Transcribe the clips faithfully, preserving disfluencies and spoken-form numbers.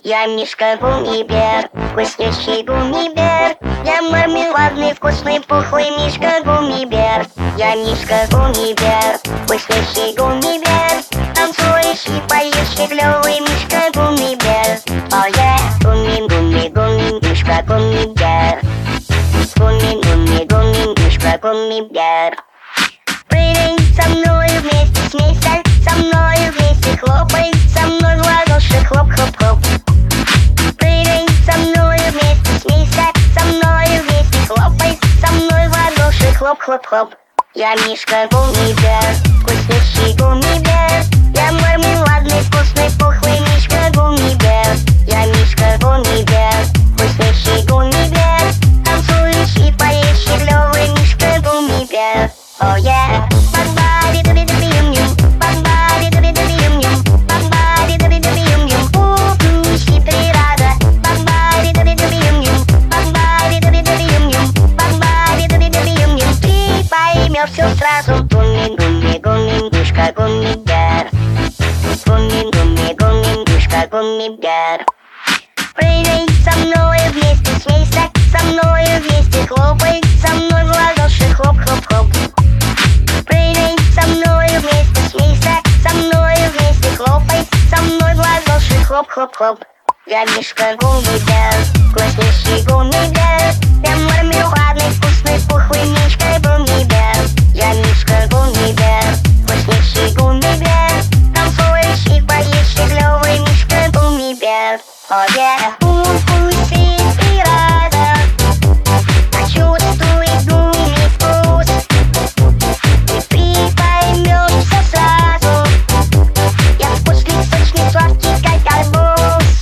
Я Мишка Гуммибер, вкуснющий гуммибер. Я мармеладный, вкусный, пухлый Мишка Гуммибер. Я Мишка Гуммибер, вкуснющий гуммибер. Танцуешь и поешь, и клёвый Мишка Гуммибер. О, я гумми, гумми, гумми, Мишка Гуммибер. Гумми, гумми, гумми, Мишка Гуммибер. Прыгай со мной вместе, смейся со мной вместе, хлопай со мной в ладоши, хлоп-хлоп-хлоп. Прыгай со мной вместе, смейся со мной вместе, хлопай со мной в ладоши, хлоп-хлоп-хлоп. Я Мишка Гуммибер, вкуснющий гуммибер. Я мармеладный, вкусный, пухлый Мишка Гуммибер. Я Мишка Гуммибер, вкуснющий гуммибер. Танцуешь и поешь, и клёвый Мишка Гуммибер. О, я бам-ба-ди-ду-би-ду-би-юм-юм, бам-ба-ди-ду-би-ду-би-юм-юм, бам-ба-ди-ду-би-ду-би-юм-юм. У-у, щитрирада, бам-ба-ди-ду-би-ду-би-юм-юм, бам-ба-ди-ду-би-ду-би-юм-юм, бам-ба-ди-ду-би-ду-би-юм-юм. Ты поймёшь всё сразу. Гумми, гумми, гумми, Мишка Гуммибер. Гумми, гумми, гумми, Мишка Гуммибер. Прыгай со мной вместе, смейся со мной вместе, хлопай со мной в ладоши, хлоп-хлоп-хлоп. Прыгай со мной вместе, смейся со мной вместе, хлопай со мной в ладоши, хлоп-хлоп-хлоп. Я Мишка Гуммибер, вкуснющий гуммибер. Я мармеладный, вкусный, пухлый Мишка Гуммибер. Я Мишка Гуммибер, вкуснющий гуммибер. Танцуешь и поешь, и клёвый Мишка Гуммибер. О, я укусить и рада, почувствуй гумми вкус, и ты поймёшь всё сразу. Я вкусный, сочный, сладкий, как арбуз.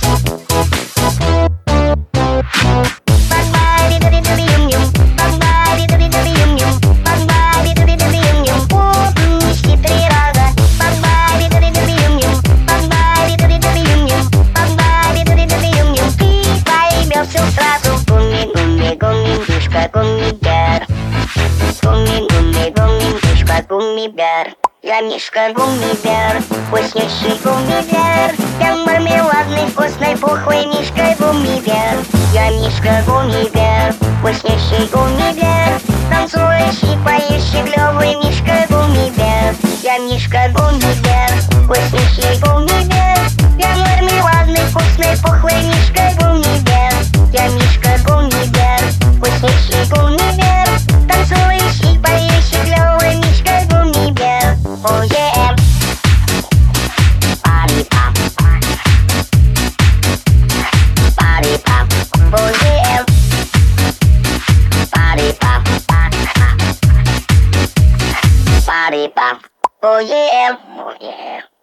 Бам-ба-ди-ду-би-ду-би-юм-юм, бам-ба-ди-ду-би-ду-би-юм-юм, бам-ба-ди-ду-би-ду-би-юм-юм. У-у, щитрирада, бам-ба-ди-ду-би-ду-би-юм-юм, бам-ба-ди-ду-би-ду-би-юм-юм, бам-ба-ди-ду-би-ду-би-юм-юм. Ты поймёшь всё сразу. Гумми, гумми, гумми, Мишка Гуммибер. Гумми, гумми, гумми, Мишка Гуммибер. Я Мишка Гуммибер, вкуснющий гуммибер. Я мармеладный, вкусный, пухлый Мишка Гуммибер. Я Мишка Гуммибер, вкуснющий гуммибер. Танцуешь и поешь, и клёвый Мишка Гуммибер. Я Мишка Гуммибер, вкуснющий гуммибер. Я мармеладный, вкусный, пухлый Мишка Гуммибер. Я Мишка Гуммибер, вкуснющий гуммибер. Танцуешь и поешь, и клёвый Мишка Гуммибер. Oh yeah. Party pop, party pop, oh yeah. Party pop, party pop, oh yeah, oh yeah.